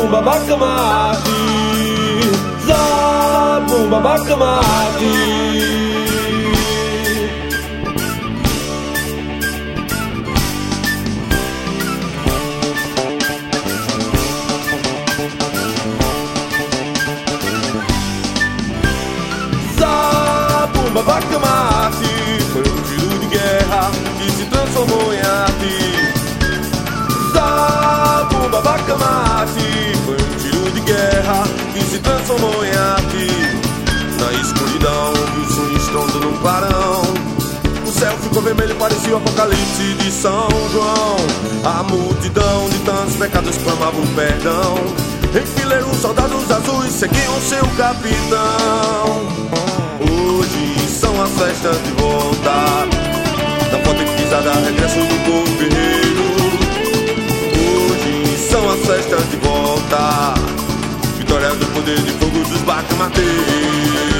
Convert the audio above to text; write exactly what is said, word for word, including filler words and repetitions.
Zabumba Bacamarte, Zabumba Bacamarte. Zabumba Bacamarte foi um tiro de guerra que se transformou em arte. Zabumba Bacamarte foi um tiro de guerra que se transformou em arte. Na escuridão vi o som estrondo num clarão. O céu ficou vermelho, parecia o apocalipse de São João. A multidão de tantos pecados clamava um perdão. Em fileiro os soldados azuis seguiam seu capitão. Hoje são as festas de volta da forte pisada, regresso do povo guerreiro. Hoje são as festas de volta, vitória do poder de fogo dos bacamateiros.